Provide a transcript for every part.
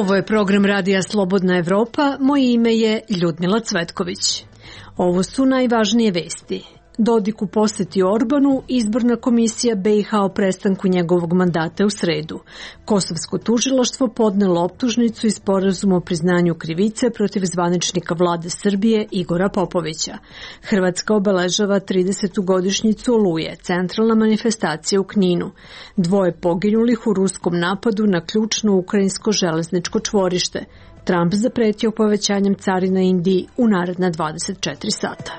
Ovo je program Radija Slobodna Evropa, moje ime je Ljudmila Cvetković. Ovo su najvažnije vesti. Dodik u poseti Orbanu, izborna komisija BiH o prestanku njegovog mandata u sredu. Kosovsko tužilaštvo podnelo optužnicu i sporazum o priznanju krivice protiv zvaničnika vlade Srbije Igora Popovića. Hrvatska obeležava 30. godišnjicu Oluje, centralna manifestacija u Kninu. 2 poginulih u ruskom napadu na ključno ukrajinsko železničko čvorište. Trump zapretio povećanjem carina Indiji u naredna 24 sata.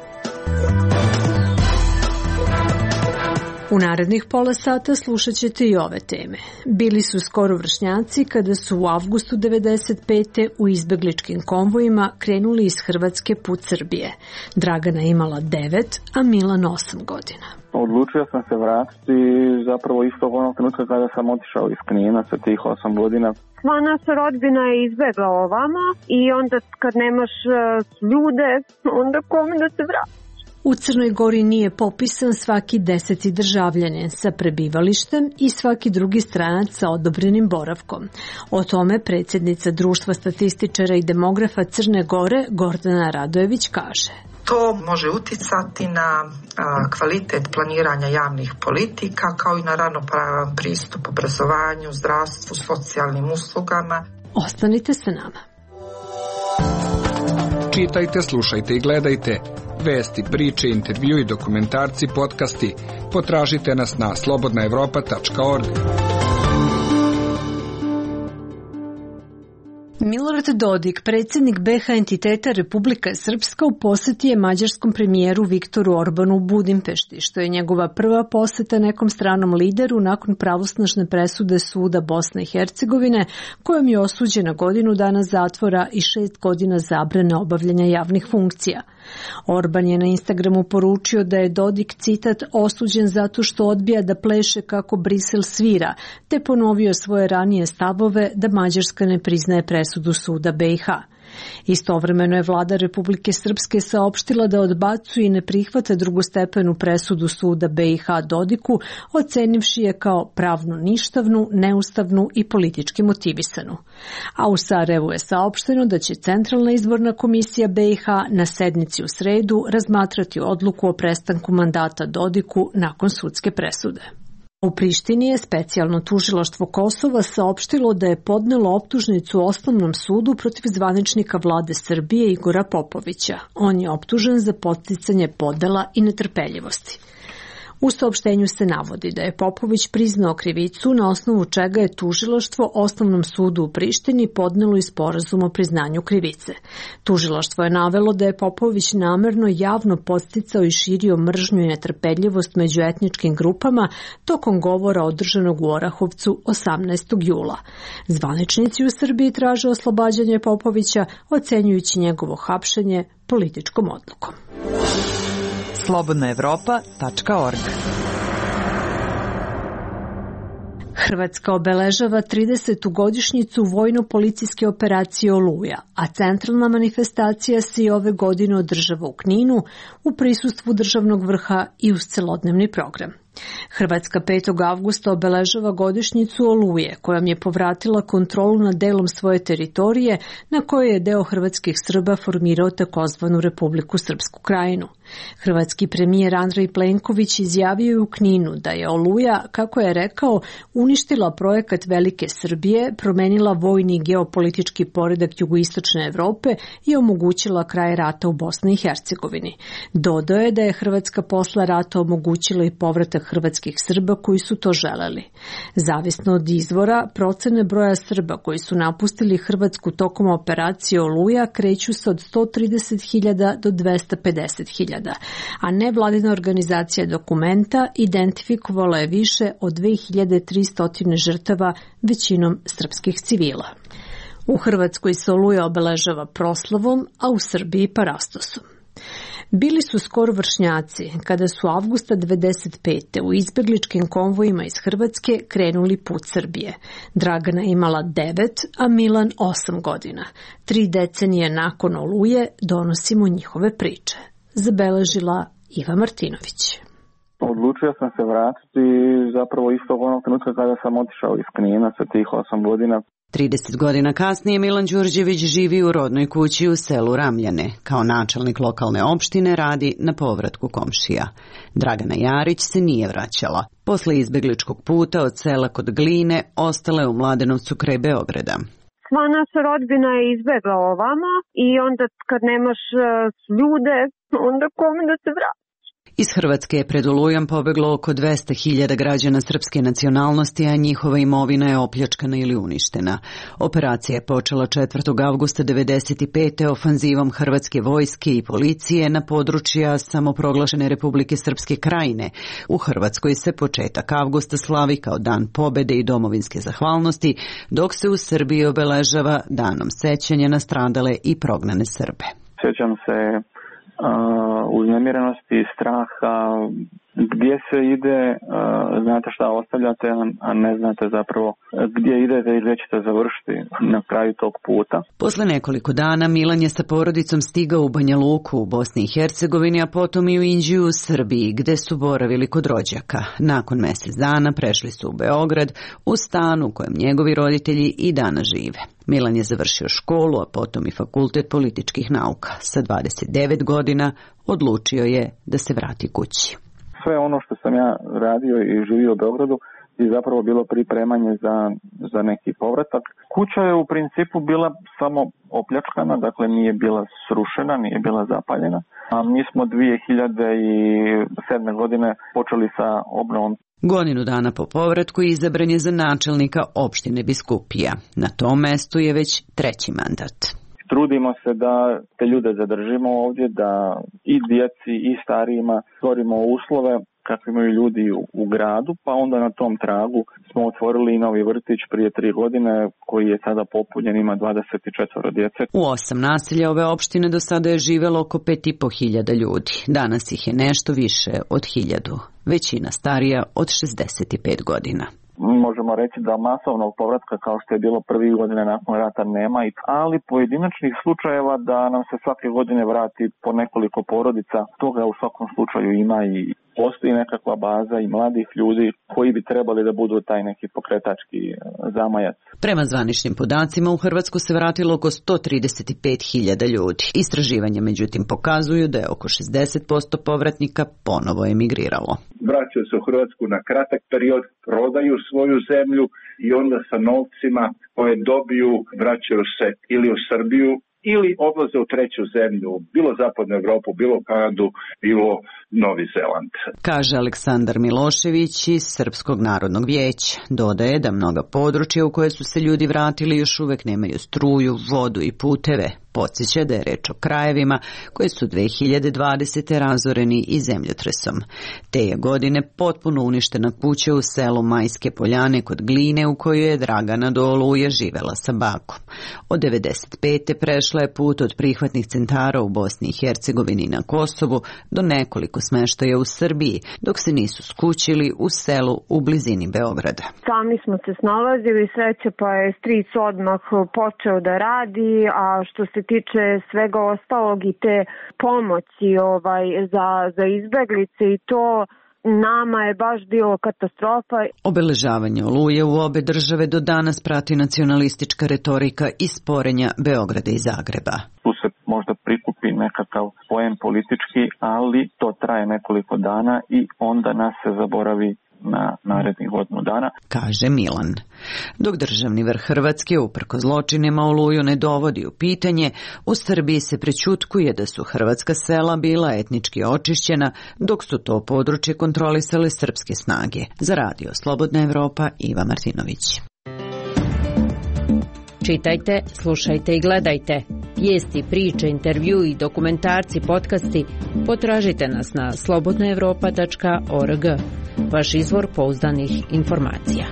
U narednih pola sata slušat ćete i ove teme. Bili su skoro vršnjaci kada su u avgustu 1995. u izbegličkim konvojima krenuli iz Hrvatske put Srbije. Dragana imala 9, a Milan 8 godina. Odlučio sam se vratiti zapravo istog onog trenutka kada sam otišao iz Knina sa tih 8 godina. Sva naša rodbina je izbegla ovamo i onda kad nemaš ljude, onda kome da se vrati? U Crnoj Gori nije popisan svaki 10. državljanin sa prebivalištem i svaki drugi stranac sa odobrenim boravkom. O tome predsjednica Društva statističara i demografa Crne Gore Gordana Radojević kaže. To može uticati na kvalitet planiranja javnih politika kao i na ravnopravan pristup obrazovanju, zdravstvu, socijalnim uslugama. Ostanite sa nama. Čitajte, slušajte i gledajte. Vesti, priče, intervju i dokumentarci, podcasti. Potražite nas na slobodnaevropa.org. Milorad Dodik, predsjednik BiH entiteta Republika Srpska, u posjeti je mađarskom premijeru Viktoru Orbanu u Budimpešti, što je njegova prva posjeta nekom stranom lideru nakon pravosnažne presude suda Bosne i Hercegovine, kojom je osuđena godinu dana zatvora i 6 godina zabrane obavljanja javnih funkcija. Orban je na Instagramu poručio da je Dodik, citat, osuđen zato što odbija da pleše kako Brisel svira, te ponovio svoje ranije stavove da Mađarska ne priznaje presudu suda BiH. Istovremeno je vlada Republike Srpske saopštila da odbacuje i ne prihvata drugostepenu presudu suda BiH Dodiku, ocenivši je kao pravno ništavnu, neustavnu i politički motivisanu. A u Sarajevu je saopšteno da će Centralna izborna komisija BiH na sednici u sredu razmatrati odluku o prestanku mandata Dodiku nakon sudske presude. U Prištini je specijalno tužilaštvo Kosova saopštilo da je podnelo optužnicu Osnovnom sudu protiv zvaničnika vlade Srbije Igora Popovića. On je optužen za podsticanje podela i netrpeljivosti. U saopštenju se navodi da je Popović priznao krivicu na osnovu čega je tužilaštvo Osnovnom sudu u Prištini podnelo i sporazum o priznanju krivice. Tužilaštvo je navelo da je Popović namerno javno podsticao i širio mržnju i netrpeljivost među etničkim grupama tokom govora održanog u Orahovcu 18. jula. Zvaničnici u Srbiji traže oslobađanje Popovića, ocenjujući njegovo hapšenje političkom odlukom. slobodnaevropa.org. Hrvatska obeležava 30. godišnjicu vojno-policijske operacije Oluja, a centralna manifestacija se i ove godine održava u Kninu u prisustvu državnog vrha i uz celodnevni program. Hrvatska 5. avgusta obeležava godišnjicu Oluje, kojom je povratila kontrolu nad delom svoje teritorije na kojoj je deo hrvatskih Srba formirao takozvanu Republiku Srpsku Krajinu. Hrvatski premijer Andrej Plenković izjavio je u Kninu da je Oluja, kako je rekao, uništila projekat Velike Srbije, promenila vojni i geopolitički poredak jugoistočne Evrope i omogućila kraj rata u Bosni i Hercegovini. Dodao je da je Hrvatska posle rata omogućila i povratak hrvatskih Srba koji su to želeli. Zavisno od izvora, procene broja Srba koji su napustili Hrvatsku tokom operacije Oluja kreću se od 130.000 do 250.000, a nevladina organizacija Dokumenta identifikovala je više od 2300 žrtava, većinom srpskih civila. U Hrvatskoj se Oluja obeležava proslavom, a u Srbiji parastosom. Bili su skoro vršnjaci kada su avgusta 1995. u izbegličkim konvojima iz Hrvatske krenuli put Srbije. Dragana imala 9, a Milan 8 godina. 3 decenije nakon Oluje donosimo njihove priče. Zabeležila Iva Martinović. Odlučio sam se vratiti zapravo istog onog trenutka kada sam otišao iz Knina sa tih 8 godina. 30 godina kasnije Milan Đurđević živi u rodnoj kući u selu Ramljane. Kao načelnik lokalne opštine radi na povratku komšija. Dragana Jarić se nije vraćala. Posle izbegličkog puta od sela kod Gline ostala je u Mladenovcu kraj Beograda. Sva naša rodbina je izbegla ovamo i onda kad nemaš ljude, onda kome da se vrati? Iz Hrvatske je pred Olujom pobeglo oko 200.000 građana srpske nacionalnosti, a njihova imovina je opljačkana ili uništena. Operacija je počela 4. avgusta 1995. ofanzivom Hrvatske vojske i policije na područja samoproglašene Republike Srpske Krajine. U Hrvatskoj se početak avgusta slavi kao Dan pobede i domovinske zahvalnosti, dok se u Srbiji obeležava Danom sećanja na stradale i prognane Srbe. Sjećam se uznemirenosti, straha, gdje se ide, znate šta ostavljate, a ne znate zapravo gdje idete i gdje ćete završiti na kraju tog puta. Posle nekoliko dana Milan je sa porodicom stigao u Banja Luku u Bosni i Hercegovini, a potom i u Inđiju u Srbiji, gde su boravili kod rođaka. Nakon mjesec dana prešli su u Beograd, u stan u kojem njegovi roditelji i danas žive. Milan je završio školu, a potom i fakultet političkih nauka. Sa 29 godina odlučio je da se vrati kući. Sve ono što sam ja radio i živio u Beogradu je zapravo bilo pripremanje za neki povratak. Kuća je u principu bila samo opljačkana, dakle nije bila srušena, nije bila zapaljena. A mi smo 2007. godine počeli sa obnovom. Godinu dana po povratku izabran je za načelnika opštine Biskupija. Na tom mestu je već treći mandat. Trudimo se da te ljude zadržimo ovdje, da i djeci i starijima stvorimo uslove kakvi imaju ljudi u gradu, pa onda na tom tragu smo otvorili i novi vrtić prije 3 godine koji je sada popunjen, ima 24 djece. U 8 naselja ove opštine do sada je živelo oko 5.500 ljudi. Danas ih je nešto više od 1000. Većina starija od 65 godina. Možemo reći da masovnog povratka kao što je bilo prvih godina nakon rata nema, ali pojedinačnih slučajeva da nam se svake godine vrati po nekoliko porodica, toga u svakom slučaju ima i postoji nekakva baza i mladih ljudi koji bi trebali da budu taj neki pokretački zamajac. Prema zvaničnim podacima u Hrvatsku se vratilo oko 135.000 ljudi. Istraživanja međutim pokazuju da je oko 60% povratnika ponovo emigriralo. Vraćaju se u Hrvatsku na kratak period, prodaju svoju zemlju i onda sa novcima koje dobiju vraćaju se ili u Srbiju ili odlaze u treću zemlju, bilo zapadnu Evropu, bilo Kanadu, bilo Novi Zeland. Kaže Aleksandar Milošević iz Srpskog narodnog vijeća. Dodaje da mnoga područja u koje su se ljudi vratili još uvek nemaju struju, vodu i puteve. Podsjeća da je reč o krajevima koje su 2020. razoreni i zemljotresom. Te je godine potpuno uništena kuća u selu Majske Poljane kod Gline u kojoj je Dragana do Oluje živela sa bakom. Od 1995. prešla je put od prihvatnih centara u Bosni i Hercegovini na Kosovu do nekoliko smeštaja u Srbiji, dok se nisu skućili u selu u blizini Beograda. Sami smo se snalazili, sreće pa je stric odmah počeo da radi, a što se tiče svega ostalog i te pomoći za izbeglice i to nama je baš bilo katastrofa. Obeležavanje Oluje u obe države do danas prati nacionalistička retorika i sporenja Beograda i Zagreba. Tu se možda prikupi nekakav poen politički, ali to traje nekoliko dana i onda nas se zaboravi na narednih godinu dana, kaže Milan. Dok državni vrh Hrvatske uprko zločinima Oluju ne dovodi u pitanje, u Srbiji se prećutkuje da su hrvatska sela bila etnički očišćena, dok su to područje kontrolisale srpske snage. Za Radio Slobodna Evropa, Iva Martinović. Čitajte, slušajte i gledajte. Vijesti, priče, intervju i dokumentarci, podcasti potražite nas na slobodnaevropa.org. Vaš izvor pouzdanih informacija.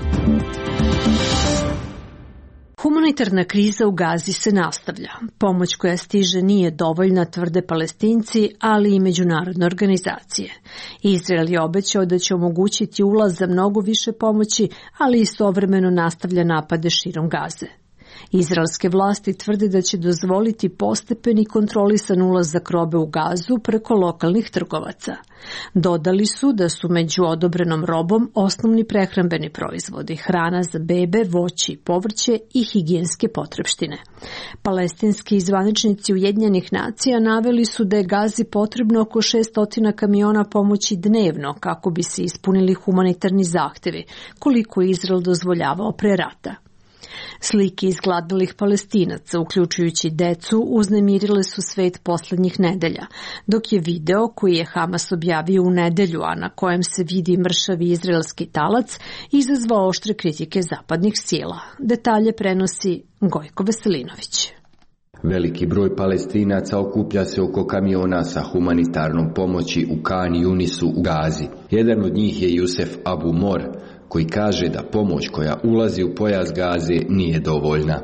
Humanitarna kriza u Gazi se nastavlja. Pomoć koja stiže nije dovoljna, tvrde Palestinci, ali i međunarodne organizacije. Izrael je obećao da će omogućiti ulaz za mnogo više pomoći, ali istovremeno nastavlja napade širom Gaze. Izraelske vlasti tvrde da će dozvoliti postepeni kontrolisan ulazak robe u Gazu preko lokalnih trgovaca. Dodali su da su među odobrenom robom osnovni prehrambeni proizvodi, hrana za bebe, voće i povrće i higijenske potrepštine. Palestinski zvaničnici Ujedinjenih nacija naveli su da je Gazi potrebno oko 600 kamiona pomoći dnevno kako bi se ispunili humanitarni zahtevi, koliko je Izrael dozvoljavao pre rata. Slike izgladnelih Palestinaca, uključujući decu, uznemirile su svet poslednjih nedelja, dok je video koji je Hamas objavio u nedelju, a na kojem se vidi mršavi izraelski talac, izazvao oštre kritike zapadnih sila. Detalje prenosi Gojko Veselinović. Veliki broj Palestinaca okuplja se oko kamiona sa humanitarnom pomoći u Kan Yunisu u Gazi. Jedan od njih je Jusef Abu Mor, koji kaže da pomoć koja ulazi u pojas Gaze nije dovoljna.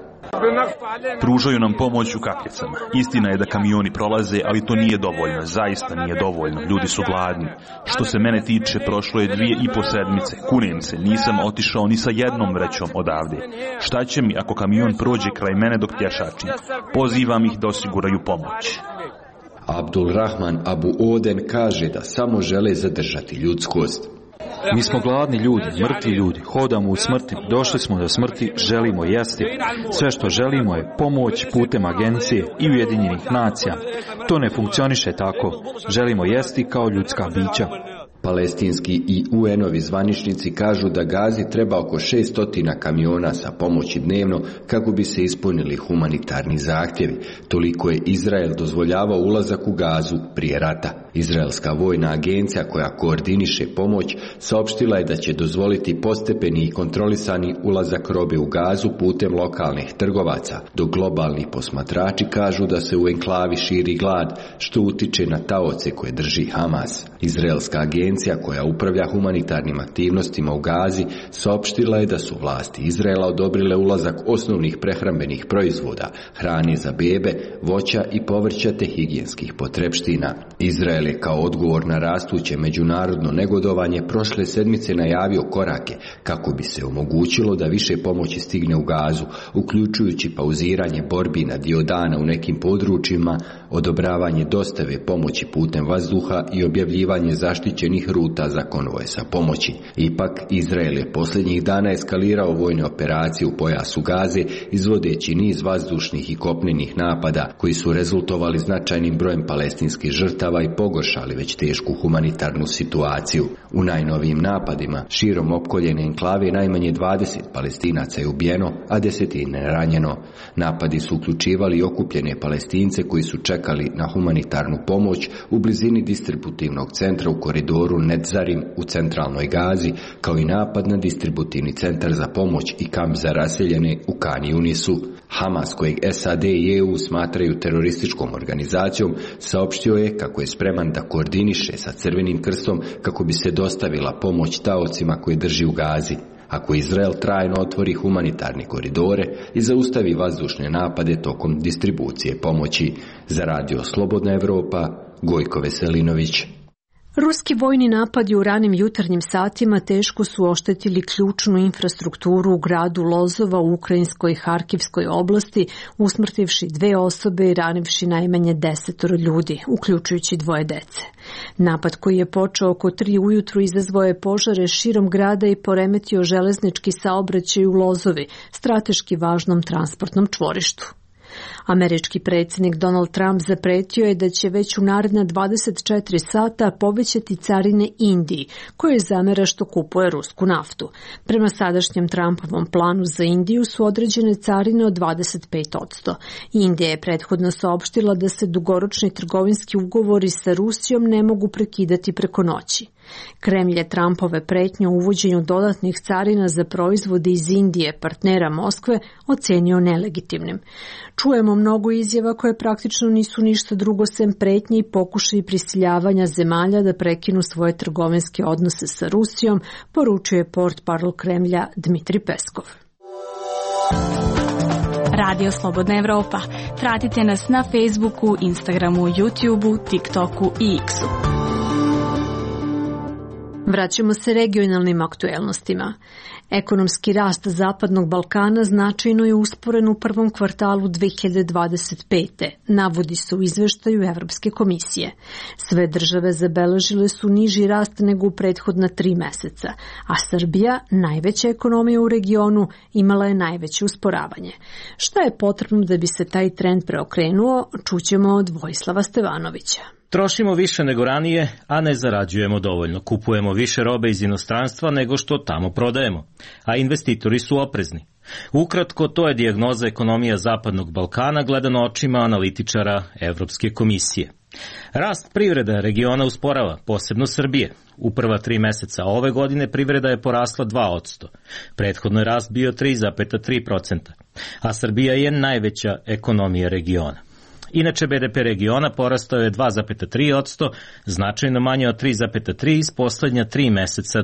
Pružaju nam pomoć u kapljicama. Istina je da kamioni prolaze, ali to nije dovoljno. Zaista nije dovoljno. Ljudi su gladni. Što se mene tiče, prošlo je 2,5 sedmice. Kunem se, nisam otišao ni sa jednom vrećom odavde. Šta će mi ako kamion prođe kraj mene dok pješačim? Pozivam ih da osiguraju pomoć. Abdul Rahman Abu Oden kaže da samo žele zadržati ljudskost. Mi smo gladni ljudi, mrtvi ljudi, hodamo u smrti, došli smo do smrti, želimo jesti. Sve što želimo je pomoć putem agencije i Ujedinjenih nacija. To ne funkcioniše tako. Želimo jesti kao ljudska bića. Palestinski i UN-ovi zvaničnici kažu da Gazi treba oko 600 kamiona sa pomoći dnevno kako bi se ispunili humanitarni zahtjevi. Toliko je Izrael dozvoljavao ulazak u Gazu prije rata. Izraelska vojna agencija koja koordiniše pomoć saopštila je da će dozvoliti postepeni i kontrolisani ulazak robe u Gazu putem lokalnih trgovaca, dok globalni posmatrači kažu da se u enklavi širi glad, što utiče na taoce koje drži Hamas. Izraelska agencija koja upravlja humanitarnim aktivnostima u Gazi saopštila je da su vlasti Izraela odobrile ulazak osnovnih prehrambenih proizvoda, hrane za bebe, voća i povrća te higijenskih potrepština. Izrael je kao odgovor na rastuće međunarodno negodovanje prošle sedmice najavio korake kako bi se omogućilo da više pomoći stigne u Gazu, uključujući pauziranje borbi na dio dana u nekim područjima, odobravanje dostave pomoći putem vazduha i objavljivanje zaštićenih ruta za konvoje sa pomoći. Ipak, Izrael je posljednjih dana eskalirao vojne operacije u pojasu Gaze, izvodeći niz vazdušnih i kopnenih napada koji su rezultovali značajnim brojem palestinskih žrtava i pogoršali već tešku humanitarnu situaciju. U najnovijim napadima širom opkoljene enklave najmanje 20 Palestinaca je ubijeno, a desetine ranjeno. Napadi su uključivali i okupljene Palestince koji su čekali na humanitarnu pomoć u blizini distributivnog centra u koridoru Netzarim u centralnoj Gazi, kao i napad na distributivni centar za pomoć i kamp za raseljene u Kan Yunisu. Hamas, kojeg SAD i EU smatraju terorističkom organizacijom, saopštio je kako je spreman da koordiniše sa Crvenim krstom kako bi se dostavila pomoć taocima koje drži u Gazi. Ako Izrael trajno otvori humanitarne koridore i zaustavi vazdušne napade tokom distribucije pomoći. Za Radio Slobodna Evropa, Gojko Veselinović. Ruski vojni napadi u ranim jutarnjim satima teško su oštetili ključnu infrastrukturu u gradu Lozova u ukrajinskoj Harkivskoj oblasti, usmrtivši 2 osobe i ranivši najmanje 10 ljudi, uključujući 2 dece. Napad koji je počeo oko 3 ujutru izazvao je požare širom grada i poremetio železnički saobraćaj u Lozovi, strateški važnom transportnom čvorištu. Američki predsjednik Donald Trump zapretio je da će već u naredna 24 sata povećati carine Indiji, koje zamera što kupuje rusku naftu. Prema sadašnjem Trumpovom planu za Indiju su određene carine od 25%. Indija je prethodno saopštila da se dugoročni trgovinski ugovori sa Rusijom ne mogu prekidati preko noći. Kremlj je Trumpove pretnje u uvođenju dodatnih carina za proizvode iz Indije, partnera Moskve, ocenio nelegitimnim. Čujemo mnogo izjava koje praktično nisu ništa drugo sem pretnje i pokušaji prisiljavanja zemalja da prekinu svoje trgovinske odnose sa Rusijom, poručuje portparol Kremlja Dmitri Peskov. Radio Slobodna Evropa. Pratite nas na Facebooku, Instagramu, YouTubeu, TikToku i X-u. Vraćamo se regionalnim aktuelnostima. Ekonomski rast Zapadnog Balkana značajno je usporen u prvom kvartalu 2025. navodi se u izveštaju Evropske komisije. Sve države zabeležile su niži rast nego u prethodna 3 meseca, a Srbija, najveća ekonomija u regionu, imala je najveće usporavanje. Šta je potrebno da bi se taj trend preokrenuo, čućemo od Vojislava Stevanovića. Trošimo više nego ranije, a ne zarađujemo dovoljno. Kupujemo više robe iz inostranstva nego što tamo prodajemo, a investitori su oprezni. Ukratko, to je dijagnoza ekonomija Zapadnog Balkana gledano očima analitičara Evropske komisije. Rast privreda regiona usporava, posebno Srbije. U prva 3 meseca ove godine privreda je porasla 2%. Prethodno je rast bio 3,3%, a Srbija je najveća ekonomija regiona. Inače, BDP regiona porastao je 2,3%, značajno manje od 3,3% iz poslednja 3 meseca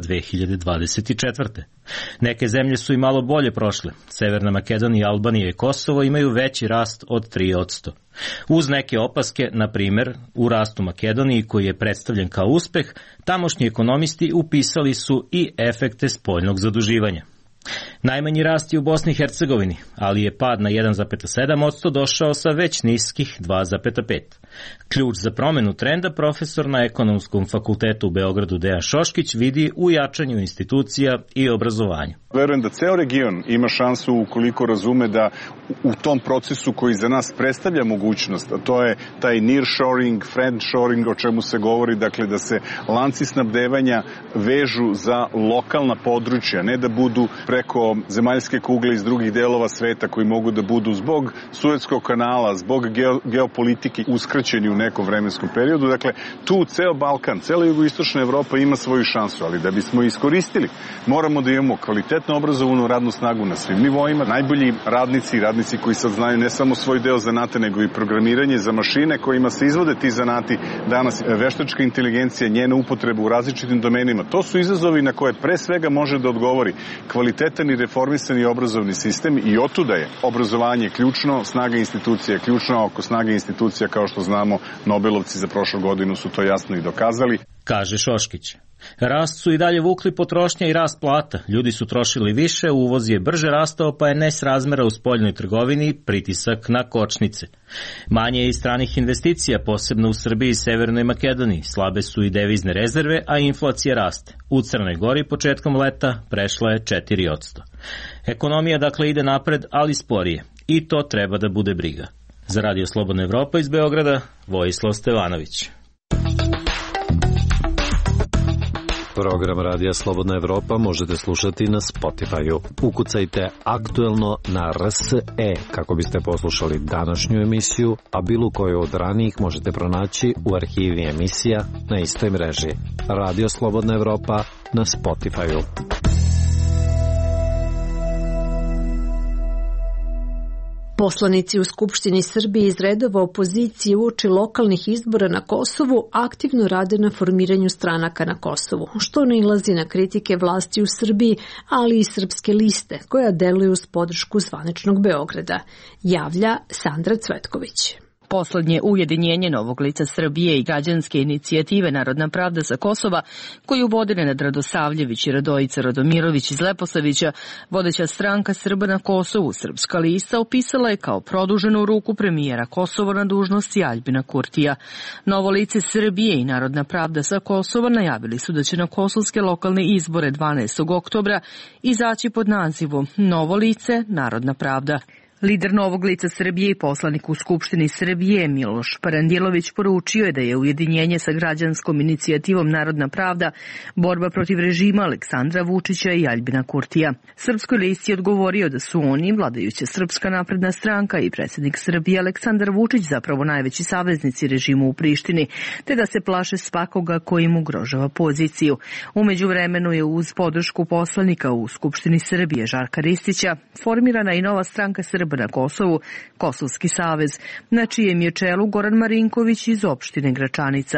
2024. Neke zemlje su i malo bolje prošle. Severna Makedonija, Albanija i Kosovo imaju veći rast od 3%. Uz neke opaske, na primer, u rastu Makedoniji, koji je predstavljen kao uspeh, tamošnji ekonomisti upisali su i efekte spoljnog zaduživanja. Najmanji rast je u Bosni i Hercegovini, ali je pad na 1,7% došao sa već niskih 2,5%. Ključ za promenu trenda profesor na Ekonomskom fakultetu u Beogradu Dejan Šoškić vidi u jačanju institucija i obrazovanju. Verujem da ceo region ima šansu ukoliko razume da u tom procesu koji za nas predstavlja mogućnost, a to je taj nearshoring, friendshoring, o čemu se govori, dakle da se lanci snabdevanja vežu za lokalna područja, ne da budu preko zemaljske kugle iz drugih delova sveta koji mogu da budu zbog Suetskog kanala, zbog geopolitike uskraćeni u nekom vremenskom periodu. Dakle, tu ceo Balkan, cela jugoistočna Evropa ima svoju šansu, ali da bismo iskoristili, moramo da imamo kvalitetno obrazovanu radnu snagu na svim nivoima. Najbolji radnici koji sad znaju ne samo svoj deo zanata, nego i programiranje za mašine kojima se izvode ti zanati. Danas veštačka inteligencija, njena upotreba u različitim domenima. To su izazovi na koje pre svega može da odgovori kvalitetan i reformisani obrazovni sistem i otuda je obrazovanje ključno, snaga institucija je ključna. Oko snage institucija, kao što znamo, Nobelovci za prošlu godinu su to jasno i dokazali. Kaže Šoškić. Rast su i dalje vukli potrošnja i rast plata. Ljudi su trošili više, uvoz je brže rastao, pa je nesrazmera u spoljnoj trgovini pritisak na kočnice. Manje je i stranih investicija, posebno u Srbiji i Severnoj Makedoniji. Slabe su i devizne rezerve, a inflacija raste. U Crnoj Gori početkom leta prešla je 4%. Ekonomija dakle ide napred, ali sporije. I to treba da bude briga. Za Radio Slobodna Evropa iz Beograda, Vojislav Stevanović. Program Radija Slobodna Evropa možete slušati na Spotify-u. Ukucajte aktuelno na RSE kako biste poslušali današnju emisiju, a bilo koju od ranijih možete pronaći u arhivi emisija na istoj mreži. Radio Slobodna Evropa na Spotify-u. Poslanici u Skupštini Srbije iz redova opozicije uoči lokalnih izbora na Kosovu aktivno rade na formiranju stranaka na Kosovu, što nailazi na kritike vlasti u Srbiji, ali i Srpske liste, koja deluju uz podršku zvaničnog Beograda, javlja Sandra Cvetković. Poslednje ujedinjenje Novog lica Srbije i građanske inicijative Narodna pravda sa Kosova, koju vode Nenad Radosavljević i Radojica Radomirović iz Leposavića, vodeća stranka Srba na Kosovu, Srpska lista, opisala je kao produženu ruku premijera Kosova na dužnosti Aljbina Kurtija. Novo lice Srbije i Narodna pravda sa Kosova najavili su da će na kosovske lokalne izbore 12. oktobra izaći pod nazivom Novo lice, Narodna pravda. Lider Novog lica Srbije i poslanik u Skupštini Srbije Miloš Parandilović poručio je da je ujedinjenje sa građanskom inicijativom Narodna pravda borba protiv režima Aleksandra Vučića i Aljbina Kurtija. Srpskoj listi je odgovorio da su oni, vladajuća Srpska napredna stranka i predsjednik Srbije Aleksandar Vučić, zapravo najveći saveznici režimu u Prištini, te da se plaše svakoga koji im ugrožava poziciju. U međuvremenu je uz podršku poslanika u Skupštini Srbije Žarka Ristića formirana i nova stranka Srba na Kosovu, Kosovski savez, na čijem je čelu Goran Marinković iz opštine Gračanica.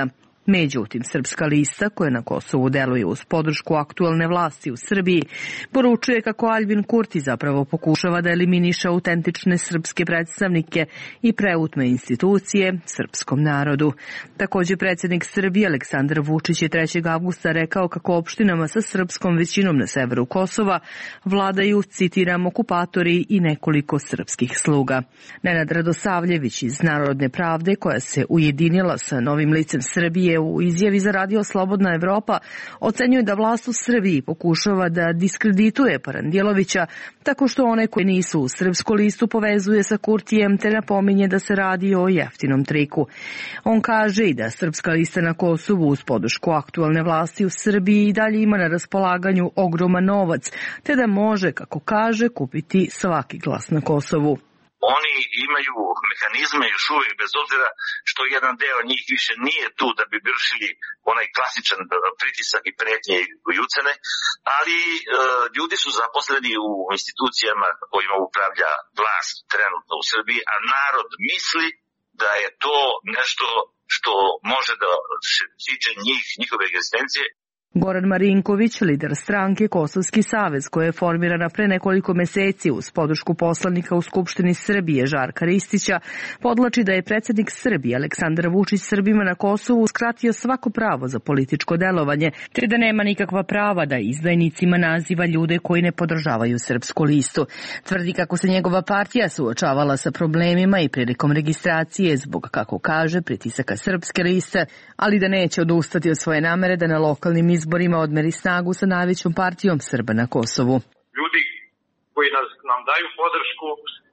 Međutim, Srpska lista, koja na Kosovu deluje uz podršku aktuelne vlasti u Srbiji, poručuje kako Aljbin Kurti zapravo pokušava da eliminiše autentične srpske predstavnike i preutme institucije srpskom narodu. Također, predsjednik Srbije Aleksandar Vučić je 3. avgusta rekao kako opštinama sa srpskom većinom na severu Kosova vladaju, citiram, okupatori i nekoliko srpskih sluga. Nenad Radosavljević iz Narodne pravde, koja se ujedinila sa novim licem Srbije, u izjavi za Radio Slobodna Evropa ocenjuje da vlast u Srbiji pokušava da diskredituje Parandjelovića tako što one koji nisu u srpsku listu povezuje sa Kurtijem te napominje da se radi o jeftinom triku. On kaže i da Srpska lista na Kosovu uz podršku aktuelne vlasti u Srbiji i dalje ima na raspolaganju ogroman novac te da može, kako kaže, kupiti svaki glas na Kosovu. Oni imaju mehanizme još uvijek, bez obzira što jedan deo njih više nije tu da bi vršili onaj klasičan pritisak i pretnje i ucene, ali ljudi su zaposleni u institucijama kojima upravlja vlast trenutno u Srbiji, a narod misli da je to nešto što može da se tiče njihove egzistencije. Goran Marinković, lider stranke Kosovski savez, koja je formirana pre nekoliko meseci uz podršku poslanika u Skupštini Srbije Žarka Ristića, podlači da je predsjednik Srbije Aleksandar Vučić Srbima na Kosovu uskratio svako pravo za političko delovanje, te da nema nikakva prava da izdajnicima naziva ljude koji ne podržavaju srpsku listu. Tvrdi kako se njegova partija suočavala sa problemima i prilikom registracije zbog, kako kaže, pritisaka srpske liste, ali da neće odustati od svoje namere da na lokalnim izborima odmeri snagu sa najvećom partijom Srba na Kosovu. Ljudi koji nam daju podršku,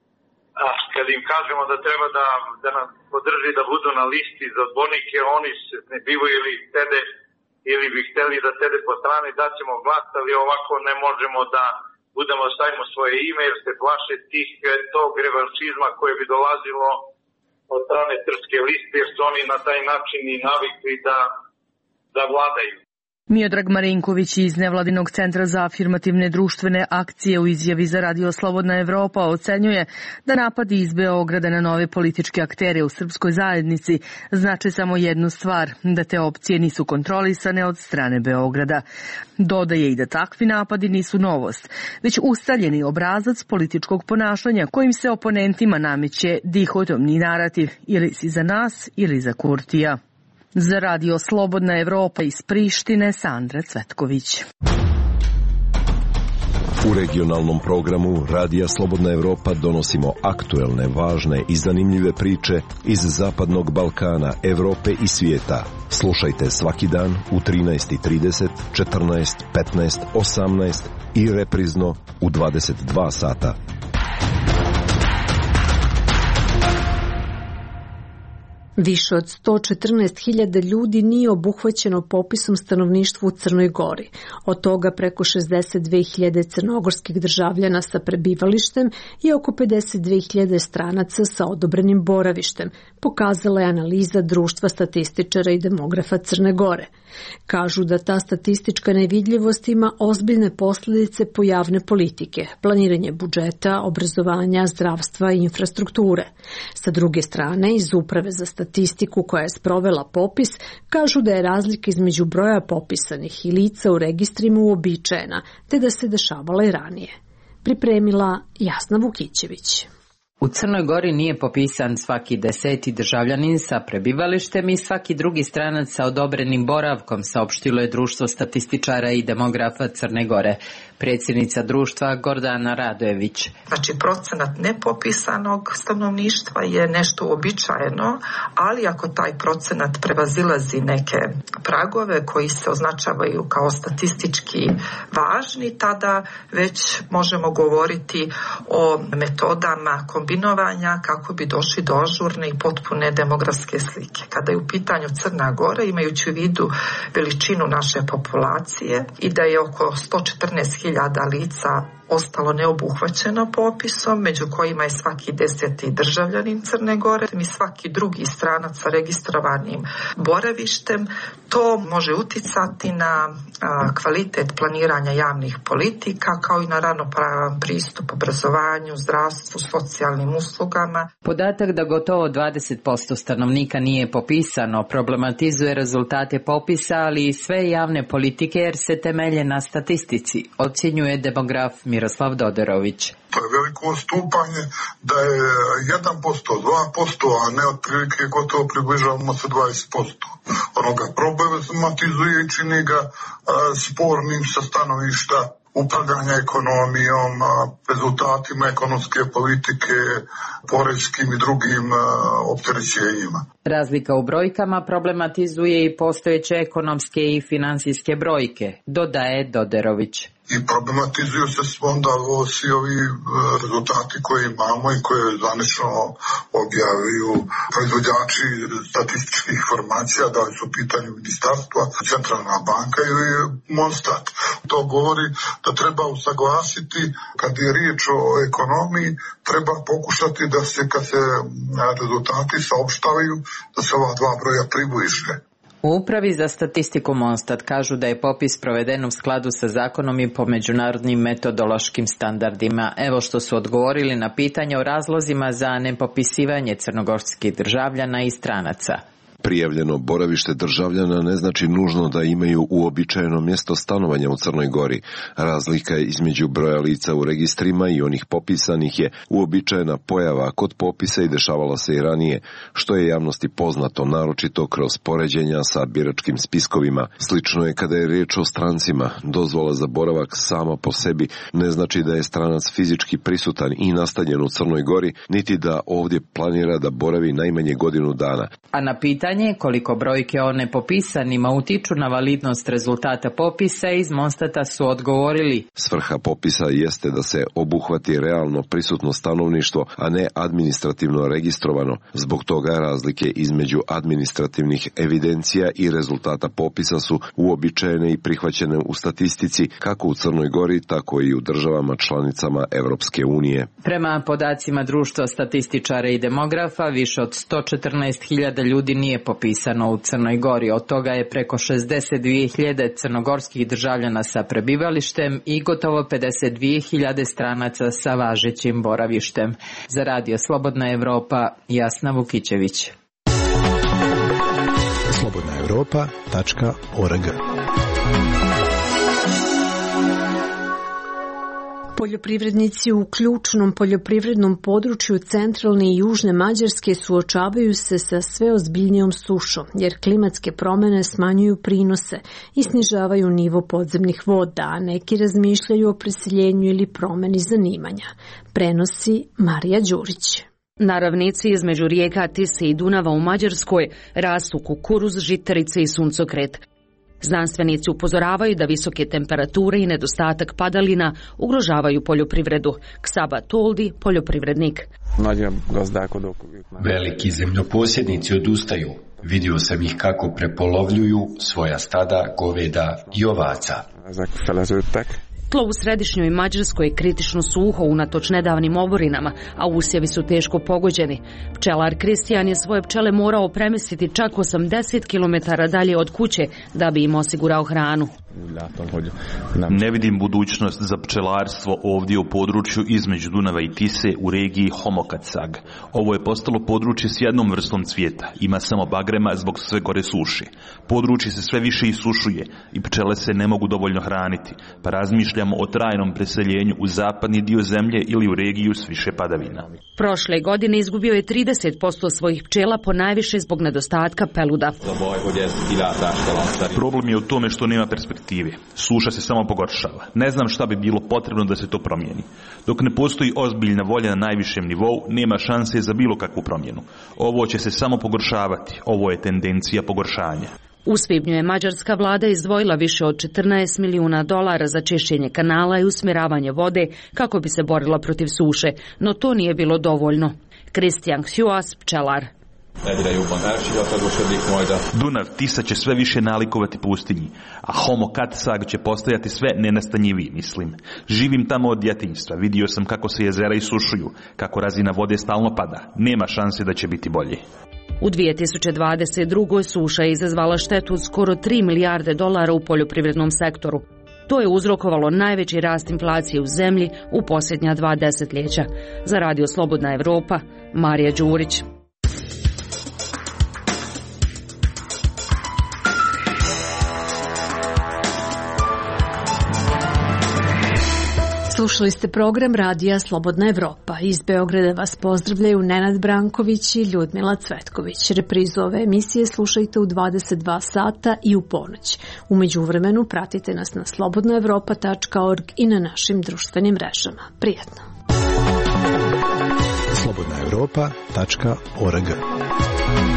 kad im kažemo da treba da nas podrži da budu na listi za odbornike, oni se ne bivaju ili bi hteli da sede po strani, da ćemo glas, ali ovako ne možemo da budemo stavimo svoje ime jer se plaše tog revanšizma koje bi dolazilo od strane srpske liste, jer su oni na taj način i navikli da vladaju. Miodrag Marinković iz Nevladinog centra za afirmativne društvene akcije u izjavi za Radio Slobodna Evropa ocenjuje da napadi iz Beograda na nove političke aktere u srpskoj zajednici znače samo jednu stvar, da te opcije nisu kontrolisane od strane Beograda. Dodaje i da takvi napadi nisu novost, već ustaljeni obrazac političkog ponašanja kojim se oponentima nameće dihotomni narativ ili si za nas ili za Kurtija. Za Radio Slobodna Evropa iz Prištine, Sandra Cvetković. U regionalnom programu Radija Slobodna Evropa donosimo aktuelne, važne i zanimljive priče iz Zapadnog Balkana, Evrope i svijeta. Slušajte svaki dan u 13:30, 14, 15, 18 i reprizno u 22 sata. Više od 114.000 ljudi nije obuhvaćeno popisom stanovništva u Crnoj Gori. Od toga preko 62.000 crnogorskih državljana sa prebivalištem i oko 52.000 stranaca sa odobrenim boravištem, pokazala je analiza Društva statističara i demografa Crne Gore. Kažu da ta statistička nevidljivost ima ozbiljne posljedice po javne politike, planiranje budžeta, obrazovanja, zdravstva i infrastrukture. Sa druge strane, iz Uprave za statistiku koja je sprovela popis, kažu da je razlika između broja popisanih i lica u registrima uobičajena, te da se dešavala i ranije. Pripremila Jasna Vukićević. U Crnoj Gori nije popisan svaki 10. državljanin sa prebivalištem i svaki drugi stranac sa odobrenim boravkom, saopštilo je Društvo statističara i demografa Crne Gore. Predsjednica društva Gordana Radojević. Znači, procenat nepopisanog stanovništva je nešto uobičajeno, ali ako taj procenat prevazilazi neke pragove koji se označavaju kao statistički važni, tada već možemo govoriti o metodama kombinovanja kako bi došli do ažurne i potpune demografske slike. Kada je u pitanju Crna Gora, imajući u vidu veličinu naše populacije i da je oko 114.000 lica ostalo neobuhvaćeno popisom, među kojima je svaki 10. državljanin Crne Gore i svaki drugi stranac sa registrovanim boravištem. To može uticati na kvalitet planiranja javnih politika, kao i na ravnopravan pristup obrazovanju, zdravstvu, socijalnim uslugama. Podatak da gotovo 20% stanovnika nije popisano problematizuje rezultate popisa, ali i sve javne politike jer se temelje na statistici, ocjenjuje demograf Miroslav Doderović. To je veliko odstupanje da je 1%, 2%, a ne otprilike gotovo približavamo se 20%. Onoga problematizuje i čini ga spornim sa stanovišta upravljanja ekonomijom, rezultatima ekonomske politike, poreskim i drugim opterećenjima. Razlika u brojkama problematizuje i postojeće ekonomske i finansijske brojke, dodaje Doderović. I problematizuju se onda svi ovi rezultati koje imamo i koje zvanično objavljuju proizvođači statističkih informacija, da li su u pitanju ministarstva, Centralna banka ili Monstat. To govori da treba usaglasiti, kad je riječ o ekonomiji, treba pokušati da se, kad se rezultati saopštavaju, da se ova dva broja približe. U Upravi za statistiku Monstat kažu da je popis proveden u skladu sa zakonom i po međunarodnim metodološkim standardima. Evo što su odgovorili na pitanje o razlozima za nepopisivanje crnogorskih državljana i stranaca. Prijavljeno boravište državljana ne znači nužno da imaju uobičajeno mjesto stanovanja u Crnoj Gori. Razlika između broja lica u registrima i onih popisanih je uobičajena pojava kod popisa i dešavala se i ranije, što je javnosti poznato, naročito kroz poređenja sa biračkim spiskovima. Slično je kada je riječ o strancima. Dozvola za boravak sama po sebi ne znači da je stranac fizički prisutan i nastanjen u Crnoj Gori, niti da ovdje planira da boravi najmanje godinu dana. A na pitanje koliko brojke o nepopisanima utiču na validnost rezultata popisa iz Monstata su odgovorili. Svrha popisa jeste da se obuhvati realno prisutno stanovništvo, a ne administrativno registrovano. Zbog toga razlike između administrativnih evidencija i rezultata popisa su uobičajene i prihvaćene u statistici kako u Crnoj Gori, tako i u državama članicama Evropske unije. Prema podacima Društva statističara i demografa, više od 114.000 ljudi nije popisano u Crnoj Gori. Od toga je preko 62.000 crnogorskih državljana sa prebivalištem i gotovo 52.000 stranaca sa važećim boravištem. Za Radio Slobodna Evropa, Jasna Vukićević. slobodnaevropa.org. Poljoprivrednici u ključnom poljoprivrednom području centralne i južne Mađarske suočavaju se sa sve ozbiljnijom sušom, jer klimatske promjene smanjuju prinose i snižavaju nivo podzemnih voda, a neki razmišljaju o preseljenju ili promjeni zanimanja. Prenosi Marija Đurić. Na ravnici između rijeka Tise i Dunava u Mađarskoj rastu kukuruz, žitarice i suncokret. Znanstvenici upozoravaju da visoke temperature i nedostatak padalina ugrožavaju poljoprivredu. Ksaba Toldi, poljoprivrednik. Veliki zemljoposjednici odustaju. Vidio sam ih kako prepolovljuju svoja stada, goveda i ovaca. Tlo u središnjoj Mađarskoj je kritično suho unatoč nedavnim oborinama, a usjevi su teško pogođeni. Pčelar Kristijan je svoje pčele morao premjestiti čak 80 km dalje od kuće da bi im osigurao hranu. Ne vidim budućnost za pčelarstvo ovdje u području između Dunava i Tise u regiji Homokacag. Ovo je postalo područje s jednom vrstom cvijeta. Ima samo bagrema zbog sve gore suši. Područje se sve više isušuje i pčele se ne mogu dovoljno hraniti, pa razmišljamo o trajnom preseljenju u zapadni dio zemlje ili u regiju s više padavina. Prošle godine izgubio je 30% svojih pčela, ponajviše zbog nedostatka peluda. Problem je u tome što nema perspektive. Suša se samo pogoršava. Ne znam šta bi bilo potrebno da se to promijeni. Dok ne postoji ozbiljna volja na najvišem nivou, nema šanse za bilo kakvu promjenu. Ovo će se samo pogoršavati. Ovo je tendencija pogoršanja. U svibnju je mađarska vlada izdvojila više od $14 milijuna za čišćenje kanala i usmjeravanje vode kako bi se borila protiv suše, no to nije bilo dovoljno. Kristijan Hjuas, pčelar. Dunav, Tisa će sve više nalikovati pustinji, a Homo Katsag će postajati sve nenastanjiviji, mislim. Živim tamo od djetinjstva, vidio sam kako se jezera isušuju, kako razina vode stalno pada. Nema šanse da će biti bolje. U 2022. suša je izazvala štetu od skoro 3 milijarde dolara u poljoprivrednom sektoru. To je uzrokovalo najveći rast inflacije u zemlji u posljednja 2 desetljeća. Za Radio Slobodna Evropa, Marija Đurić. Slušali ste program Radija Slobodna Evropa. Iz Beograda vas pozdravljaju Nenad Branković i Ljudmila Cvetković. Reprizu ove emisije slušajte u 22 sata i u ponoć. U međuvremenu pratite nas na slobodnaevropa.org i na našim društvenim mrežama. Prijatno. slobodnaevropa.org